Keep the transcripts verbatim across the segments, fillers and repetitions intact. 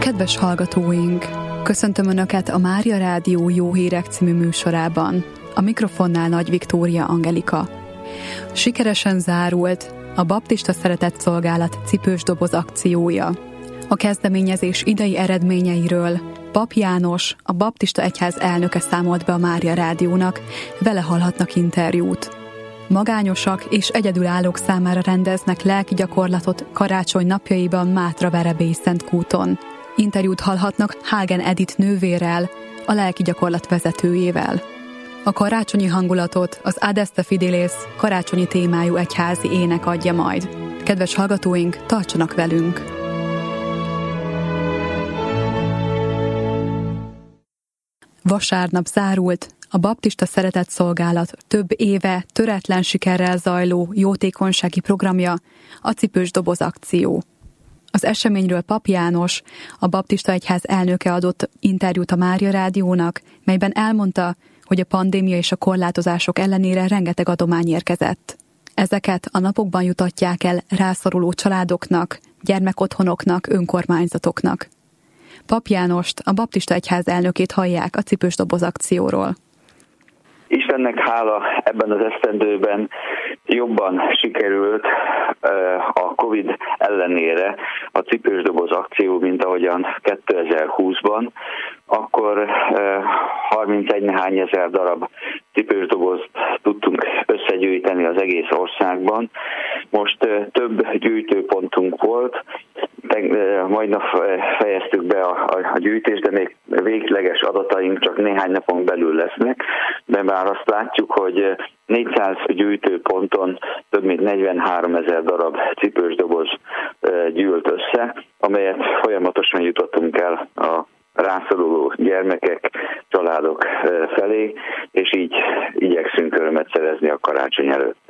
Kedves hallgatóink! Köszöntöm Önöket a Mária Rádió Jó Hírek című műsorában. A mikrofonnál Nagy Viktória Angelika. Sikeresen zárult a Baptista Szeretett Szolgálat cipős doboz akciója. A kezdeményezés idei eredményeiről Pap János, a Baptista Egyház elnöke számolt be a Mária Rádiónak, vele hallhatnak interjút. Magányosak és egyedülállók számára rendeznek lelki gyakorlatot karácsony napjaiban Mátra-Verebélyszentkúton. Interjút hallhatnak Hagen Edith nővérrel, a lelki gyakorlat vezetőjével. A karácsonyi hangulatot az Adeste Fidelis karácsonyi témájú egyházi ének adja majd. Kedves hallgatóink, tartsanak velünk! Vasárnap zárult a Baptista Szeretett Szolgálat több éve töretlen sikerrel zajló jótékonysági programja, a cipős doboz akció. Az eseményről Pap János, a Baptista Egyház elnöke adott interjút a Mária Rádiónak, melyben elmondta, hogy a pandémia és a korlátozások ellenére rengeteg adomány érkezett. Ezeket a napokban jutatják el rászoruló családoknak, gyermekotthonoknak, önkormányzatoknak. Pap Jánost, a Baptista Egyház elnökét hallják a cipős doboz akcióról. Istennek hála, ebben az esztendőben jobban sikerült a Covid ellenére a cipős doboz akció, mint ahogyan kétezer-húszban. Akkor harmincegy nehány ezer darab cipős dobozt tudtunk összegyűjteni az egész országban. Most több gyűjtőpontunk volt, majdnem fejeztük be a, a, a gyűjtést, de még végleges adataink csak néhány napon belül lesznek, de már azt látjuk, hogy négyszáz gyűjtőponton több mint negyvenhárom ezer darab cipős doboz gyűlt össze, amelyet folyamatosan jutottunk el a rászoruló gyermekek, családok felé, és így igyekszünk örömet szerezni a karácsony előtt.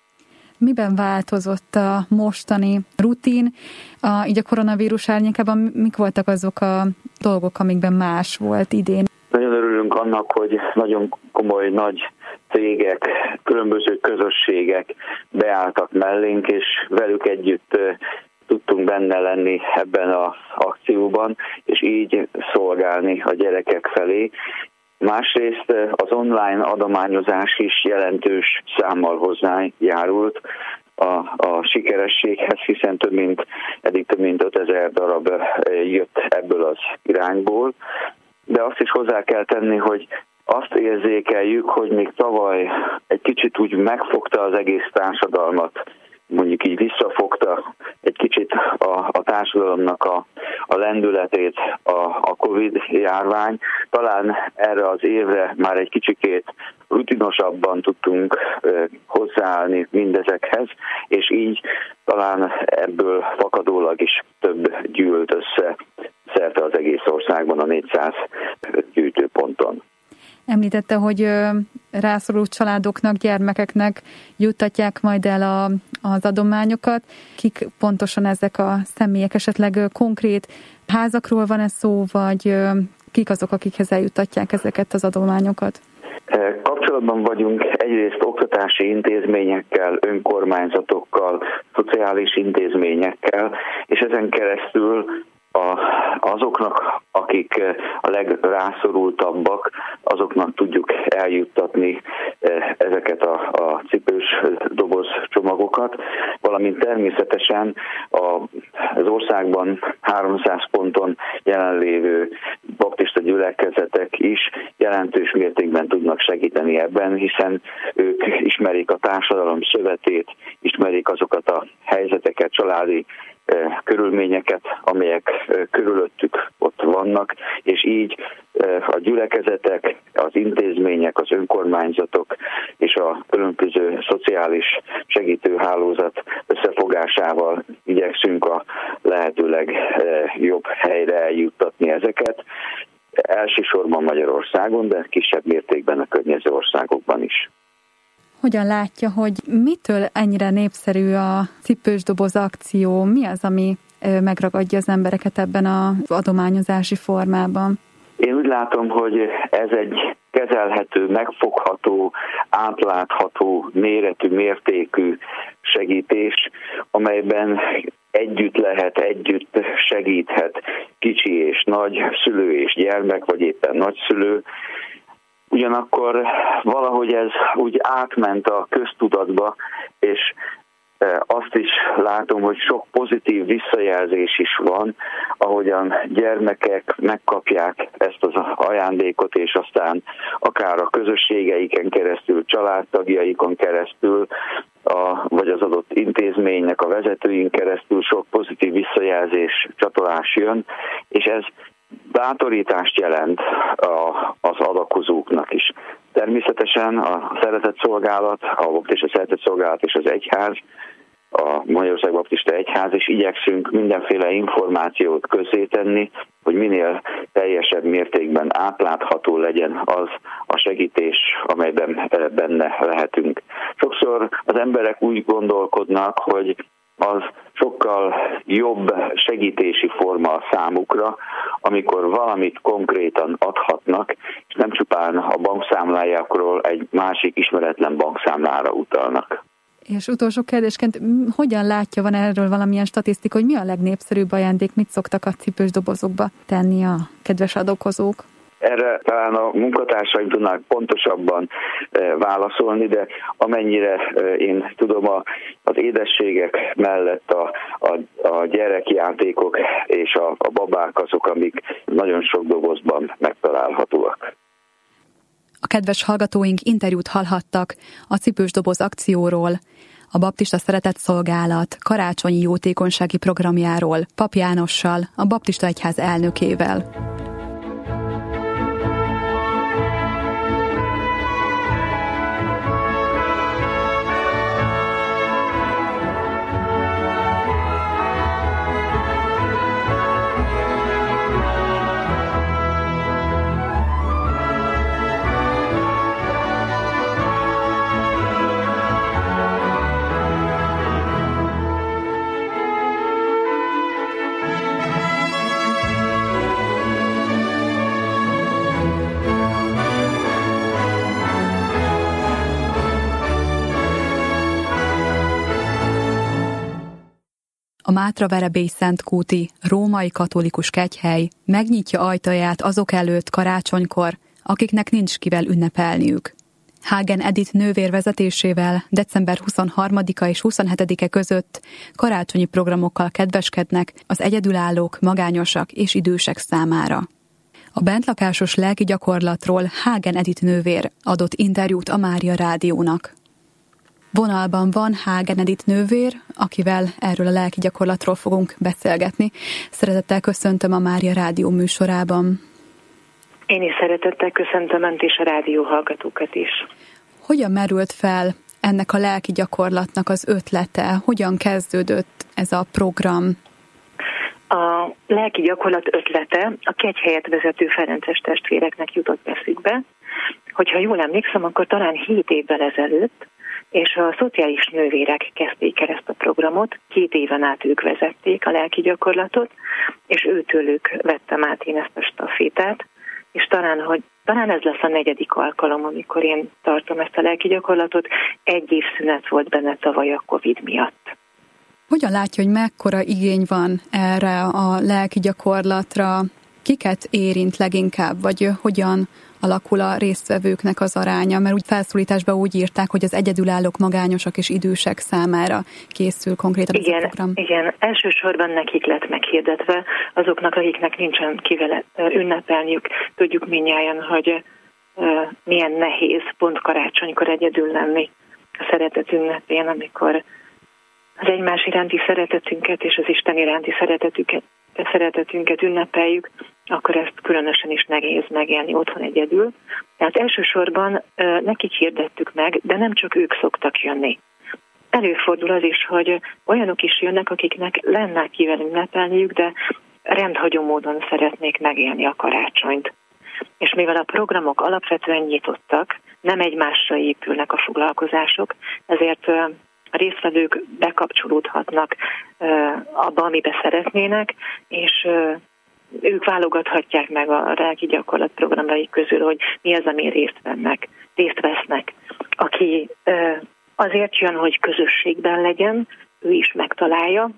Miben változott a mostani rutin? A, így a koronavírus árnyékában mik voltak azok a dolgok, amikben más volt idén? Nagyon örülünk annak, hogy nagyon komoly nagy cégek, különböző közösségek beálltak mellénk, és velük együtt tudtunk benne lenni ebben az akcióban, és így szolgálni a gyerekek felé. Másrészt az online adományozás is jelentős számmal hozzájárult a, a sikerességhez, hiszen több mint, eddig több mint ötezer darab jött ebből az irányból. De azt is hozzá kell tenni, hogy azt érzékeljük, hogy még tavaly egy kicsit úgy megfogta az egész társadalmat, mondjuk így visszafogta egy kicsit a, a társadalomnak a, a lendületét a, a Covid járvány. Talán erre az évre már egy kicsikét rutinosabban tudtunk ö, hozzáállni mindezekhez, és így talán ebből fakadólag is több gyűlt össze szerte az egész országban a négyszáz gyűjtőponton. Említette, hogy rászorult családoknak, gyermekeknek juttatják majd el a, az adományokat. Kik pontosan ezek a személyek? Esetleg konkrét házakról van ez szó, vagy kik azok, akikhez eljuttatják ezeket az adományokat? Kapcsolatban vagyunk egyrészt oktatási intézményekkel, önkormányzatokkal, szociális intézményekkel, és ezen keresztül A, azoknak, akik a legrászorultabbak, azoknak tudjuk eljuttatni ezeket a, a cipős doboz csomagokat, valamint természetesen a, az országban háromszáz ponton jelenlévő baptista gyülekezetek is jelentős mértékben tudnak segíteni ebben, hiszen ők ismerik a társadalom szövetét, ismerik azokat a helyzeteket, családi körülményeket, amelyek körülöttük ott vannak, és így a gyülekezetek, az intézmények, az önkormányzatok és a különböző szociális segítőhálózat összefogásával igyekszünk a lehetőleg jobb helyre eljuttatni ezeket. Elsősorban Magyarországon, de kisebb mértékben a környező országokban is. Hogyan látja, hogy mitől ennyire népszerű a cipős doboz akció? Mi az, ami megragadja az embereket ebben az adományozási formában? Én úgy látom, hogy ez egy kezelhető, megfogható, átlátható, méretű, mértékű segítés, amelyben együtt lehet, együtt segíthet kicsi és nagy, szülő és gyermek, vagy éppen nagyszülő. Ugyanakkor valahogy ez úgy átment a köztudatba, és azt is látom, hogy sok pozitív visszajelzés is van, ahogyan gyermekek megkapják ezt az ajándékot, és aztán akár a közösségeiken keresztül, családtagjaikon keresztül, a, vagy az adott intézménynek a vezetőin keresztül sok pozitív visszajelzés, csatolás jön, és ez bátorítást jelent a, az adakozóknak is. Természetesen a szeretetszolgálat, a baptista szeretetszolgálat és az egyház, a Magyarország Baptista Egyház, és igyekszünk mindenféle információt közzétenni, hogy minél teljesebb mértékben átlátható legyen az a segítés, amelyben benne lehetünk. Sokszor az emberek úgy gondolkodnak, hogy az sokkal jobb segítési forma a számukra, amikor valamit konkrétan adhatnak, és nem csupán a bankszámlájákról egy másik ismeretlen bankszámlára utalnak. És utolsó kérdésként, hogyan látja, van erről valamilyen statisztika, hogy mi a legnépszerűbb ajándék, mit szoktak a cipős dobozokba tenni a kedves adókozók? Erre talán a munkatársaim tudnak pontosabban válaszolni, de amennyire én tudom, az édességek mellett a, a, a gyerekjátékok és a, a babák azok, amik nagyon sok dobozban megtalálhatóak. A kedves hallgatóink interjút hallhattak a Cipős doboz akcióról, a Baptista Szeretetszolgálat karácsonyi jótékonysági programjáról Pap Jánossal, a Baptista Egyház elnökével. A Mátraverebély-Szentkúti római katolikus kegyhely megnyitja ajtaját azok előtt karácsonykor, akiknek nincs kivel ünnepelniük. Hagen Edith nővér vezetésével december huszonharmadika és huszonhetedike között karácsonyi programokkal kedveskednek az egyedülállók, magányosak és idősek számára. A bentlakásos lelki gyakorlatról Hagen Edith nővér adott interjút a Mária Rádiónak. Vonalban van Hagen Edith nővér, akivel erről a lelki gyakorlatról fogunk beszélgetni. Szeretettel köszöntöm a Mária Rádió műsorában. Én is szeretettel köszöntöm Önt és a rádió hallgatókat is. Hogyan merült fel ennek a lelki gyakorlatnak az ötlete? Hogyan kezdődött ez a program? A lelki gyakorlat ötlete a kegyhelyet vezető ferences testvéreknek jutott eszükbe. Hogyha jól emlékszem, akkor talán hét évvel ezelőtt, és a szociális nővérek kezdték el ezt a programot, két éven át ők vezették a lelki gyakorlatot, és őtőlük vettem át én ezt a stafétát, és talán, hogy talán ez lesz a negyedik alkalom, amikor én tartom ezt a lelki gyakorlatot, egy év szünet volt benne tavaly a Covid miatt. Hogyan látja, hogy mekkora igény van erre a lelki gyakorlatra? Kiket érint leginkább, vagy hogyan alakul a résztvevőknek az aránya? Mert úgy felszólításban úgy írták, hogy az egyedülállók, magányosak és idősek számára készül konkrétan igen, ez a program. Igen, elsősorban nekik lett meghirdetve, azoknak, akiknek nincsen kivel ünnepelniük. Tudjuk mindnyájan, hogy uh, milyen nehéz pont karácsonykor egyedül lenni a szeretet ünnepén, amikor az egymás iránti szeretetünket és az Isten iránti szeretetünket, szeretetünket ünnepeljük, akkor ezt különösen is nehéz megélni otthon egyedül. Tehát elsősorban nekik hirdettük meg, de nem csak ők szoktak jönni. Előfordul az is, hogy olyanok is jönnek, akiknek lenne kivel ünnepelniük, de rendhagyó módon szeretnék megélni a karácsonyt. És mivel a programok alapvetően nyitottak, nem egymásra épülnek a foglalkozások, ezért a résztvevők bekapcsolódhatnak abba, amibe szeretnének, és ők válogathatják meg a lelki gyakorlat programjai közül, hogy mi az, ami részt vennek, részt vesznek. Aki azért jön, hogy közösségben legyen, ő is megtalálja,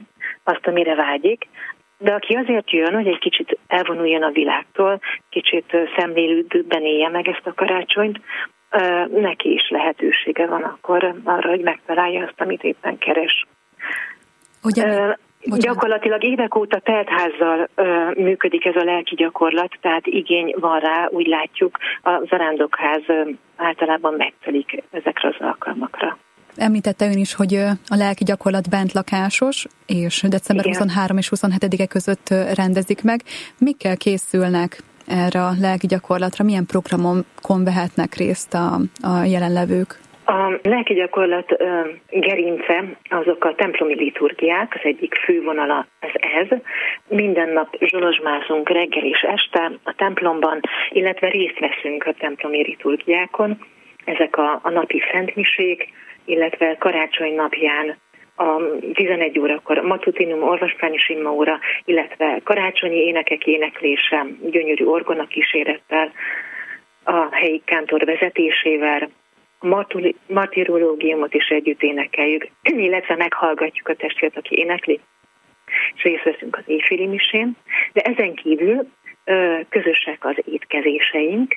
azt, amire vágyik, de aki azért jön, hogy egy kicsit elvonuljon a világtól, kicsit szemlélődőbben élje meg ezt a karácsonyt, neki is lehetősége van akkor arra, hogy megtalálja azt, amit éppen keres. Ugyan, Gyakorlatilag évek óta teltházzal ö, működik ez a lelki gyakorlat, tehát igény van rá, úgy látjuk, a zarándokház ö, általában megtelik ezekre az alkalmakra. Említette ön is, hogy a lelki gyakorlat bentlakásos, és december huszonharmadika és huszonhetedike között rendezik meg. Mikkel készülnek erre a lelki gyakorlatra? Milyen programokon vehetnek részt a, a jelenlevők? A lelki gyakorlat uh, gerince azok a templomi liturgiák, az egyik fővonala az ez. Minden nap zsolozsmázunk reggel és este a templomban, illetve részt veszünk a templomi liturgiákon. Ezek a, a napi szentmisék, illetve karácsony napján a tizenegy órakor matutinum, orvospánis immaóra, illetve karácsonyi énekek éneklése, gyönyörű orgona kísérettel, a helyi kántor vezetésével, martirológiumot is együtt énekeljük, illetve meghallgatjuk a testvért, aki énekli, és részt veszünk az éjféli misén, de ezen kívül közösek az étkezéseink,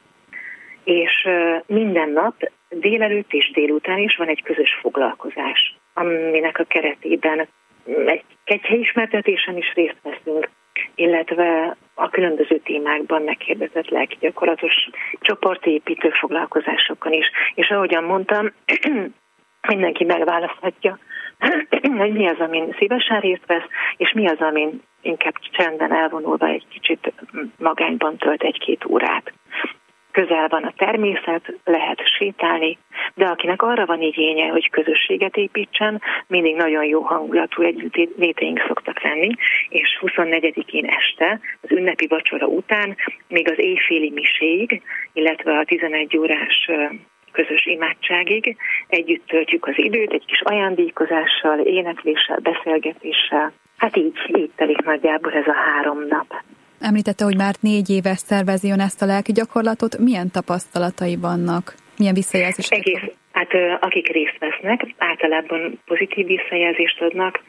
és minden nap délelőtt és délután is van egy közös foglalkozás, aminek a keretében egy kegyheismertetésen is részt veszünk, illetve a különböző témákban meghirdetett lelkigyakorlatos csoportépítő foglalkozásokon is. És ahogyan mondtam, mindenki megválaszthatja, hogy mi az, amin szívesen részt vesz, és mi az, amin inkább csendben elvonulva egy kicsit magányban tölt egy-két órát. Közel van a természet, lehet sétálni, de akinek arra van igénye, hogy közösséget építsen, mindig nagyon jó hangulatú együttléteink szoktak lenni, és huszonnegyedikén este, az ünnepi vacsora után, még az éjféli miséig, illetve a tizenegy órás közös imádságig együtt töltjük az időt, egy kis ajándékozással, énekléssel, beszélgetéssel. Hát így, így telik nagyjából ez a három nap. Említette, hogy már négy éve szervezi ön ezt a lelki gyakorlatot. Milyen tapasztalatai vannak? Milyen visszajelzést? Egész, hát akik részt vesznek, általában pozitív visszajelzést adnak.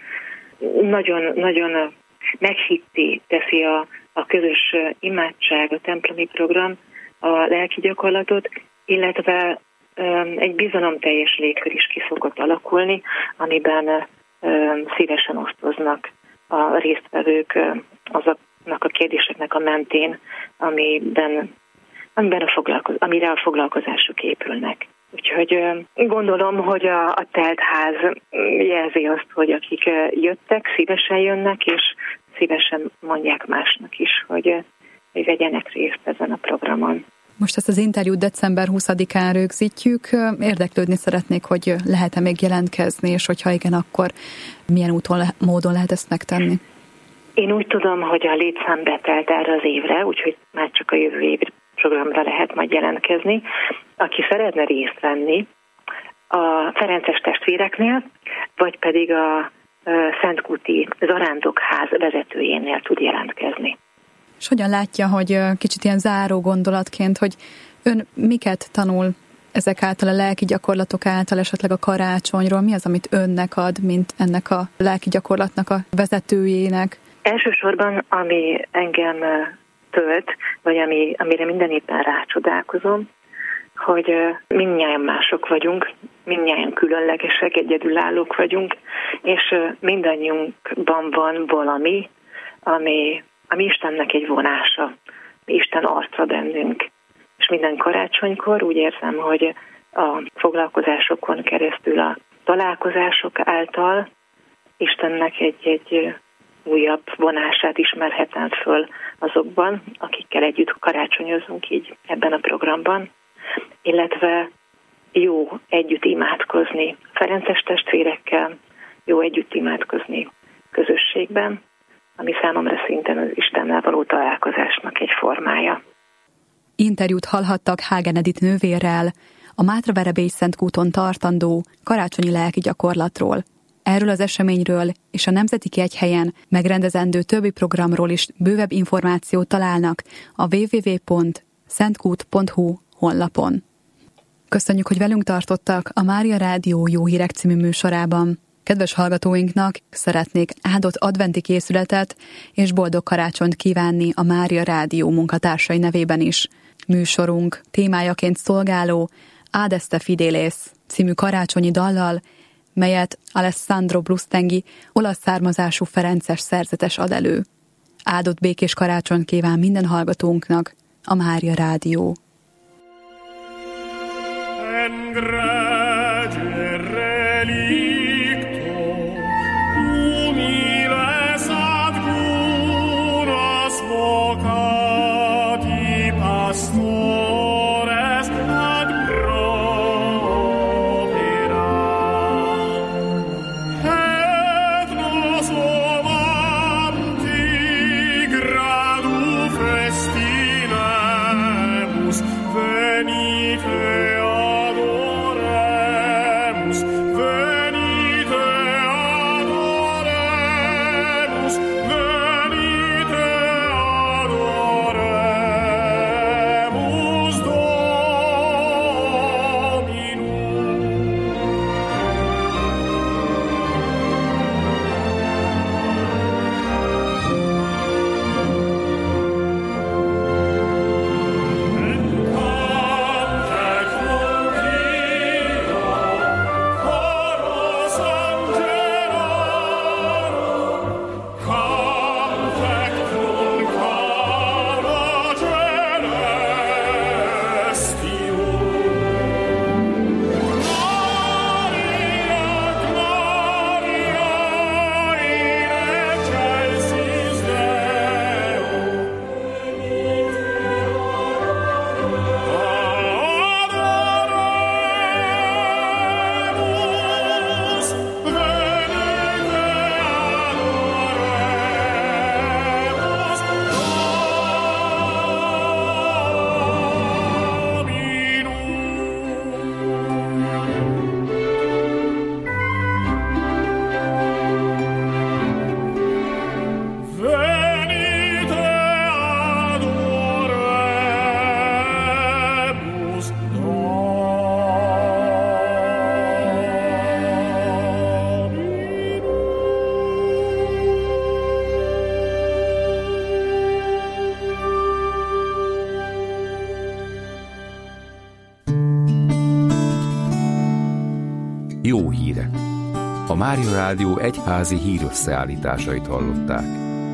Nagyon, nagyon meghitté teszi a, a közös imádság, a templomi program a lelki gyakorlatot, illetve egy bizalomteljes légkör is ki szokott alakulni, amiben szívesen osztoznak a résztvevők azok, a kérdéseknek a mentén, amiben, amiben a foglalkoz, amire a foglalkozások épülnek. Úgyhogy gondolom, hogy a, a teltház jelzi azt, hogy akik jöttek, szívesen jönnek, és szívesen mondják másnak is, hogy, hogy vegyenek részt ezen a programon. Most ezt az interjút december huszadikán rögzítjük. Érdeklődni szeretnék, hogy lehet-e még jelentkezni, és hogyha igen, akkor milyen úton, módon lehet ezt megtenni? Én úgy tudom, hogy a létszám betelt erre az évre, úgyhogy már csak a jövő év programra lehet majd jelentkezni. Aki szeretne részt venni a Ferences testvéreknél, vagy pedig a Szentkúti Zarándokház vezetőjénél tud jelentkezni. És hogyan látja, hogy kicsit ilyen záró gondolatként, hogy ön miket tanul ezek által, a lelki gyakorlatok által, esetleg a karácsonyról? Mi az, amit önnek ad, mint ennek a lelki gyakorlatnak a vezetőjének? Elsősorban, ami engem tölt, vagy ami, amire minden évben rácsodálkozom, hogy mindnyájan mások vagyunk, mindnyájan különlegesek, egyedülállók vagyunk, és mindannyiunkban van valami, ami, ami Istennek egy vonása, Isten arca bennünk. És minden karácsonykor úgy érzem, hogy a foglalkozásokon keresztül, a találkozások által Istennek egy-egy újabb vonását ismerhetem föl azokban, akikkel együtt karácsonyozunk így ebben a programban, illetve jó együtt imádkozni Ferences testvérekkel, jó együtt imádkozni közösségben, ami számomra szinten az Istennel való találkozásnak egy formája. Interjút hallhattak Hagen Edith nővérrel a Mátraverebély-Szentkúton tartandó karácsonyi lelki gyakorlatról. Erről az eseményről és a Nemzeti Kegyhelyen megrendezendő többi programról is bővebb információt találnak a double-u double-u double-u pont szentkút pont hu honlapon. Köszönjük, hogy velünk tartottak a Mária Rádió Jó Hírek című műsorában. Kedves hallgatóinknak szeretnék áldott adventi készületet és boldog karácsonyt kívánni a Mária Rádió munkatársai nevében is. Műsorunk témájaként szolgáló Adeste Fidelis című karácsonyi dallal, melyet Alessandro Brustenghi olasz származású ferences szerzetes ad elő. Áldott békés karácsonyt kíván minden hallgatónknak a Mária Rádió. Jó hírek! A Mária Rádió egyházi hírösszeállításait hallották.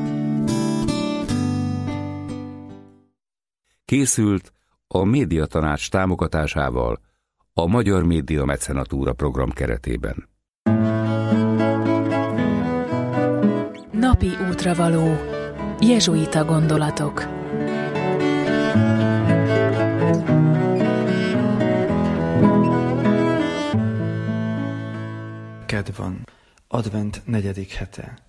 Készült a Médiatanács támogatásával a Magyar Média Mecenatúra program keretében. Napi útravaló. Jezsuita gondolatok. Kedd van, advent negyedik hete.